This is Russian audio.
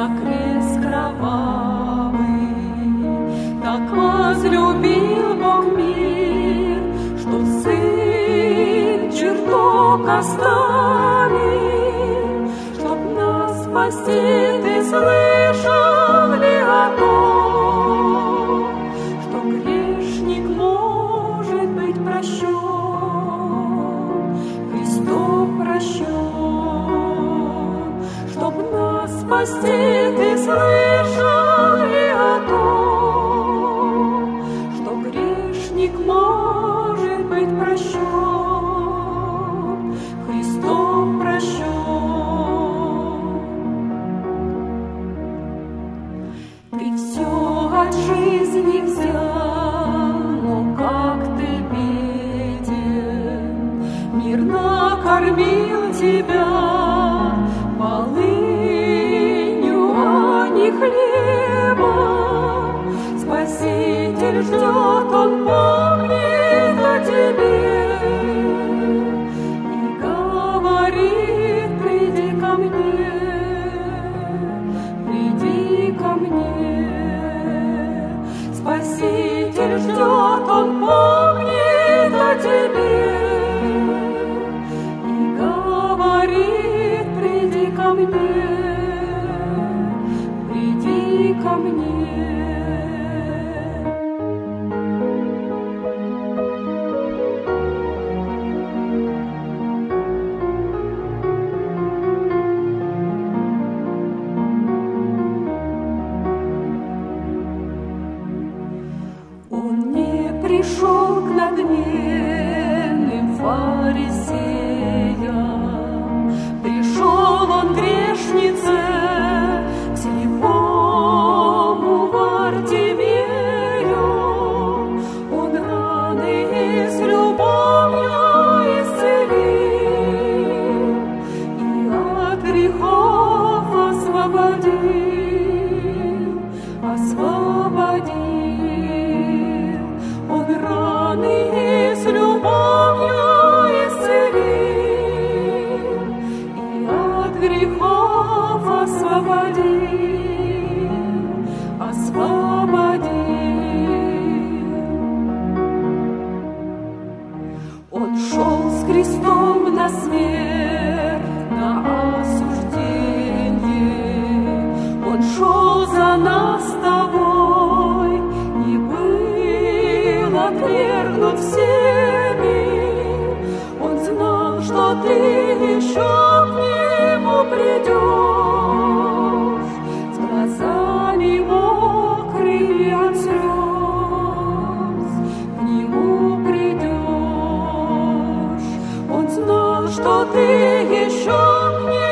за крест кровавый. Так возлюбил Бог мир, что Сын чертог оставил, чтоб нас спасти. Ты слышал ли о том, что грешник может быть прощен, Христом прощен, чтоб нас спасти? Ты слышал ли о том, что грешник может быть прощен, Христом прощен? Ты все от жизни взял, но как ты беден, мир накормил тебя полынью, а не хлебом. Спаситель ждет, Он помнит о тебе и говорит: приди ко мне, приди ко мне. Спаситель ждет, Он помнит о тебе и говорит: приди ко мне, приди ко мне. Он не пришел к надменным фарисеям, пришел Он к грешнице, к слепому Вартимею. Он раны с любовью исцелил и от грехов освободил, освободил. Он раны с любовью исцелил и от грехов освободил, освободил. Он шел с крестом на смерть, на осуждение. Он шел за нас с тобой, не был отвергнут всеми. Он знал, что ты еще к Нему придешь, с глазами мокрыми от слез, к Нему придешь. Он знал, что ты еще к Нему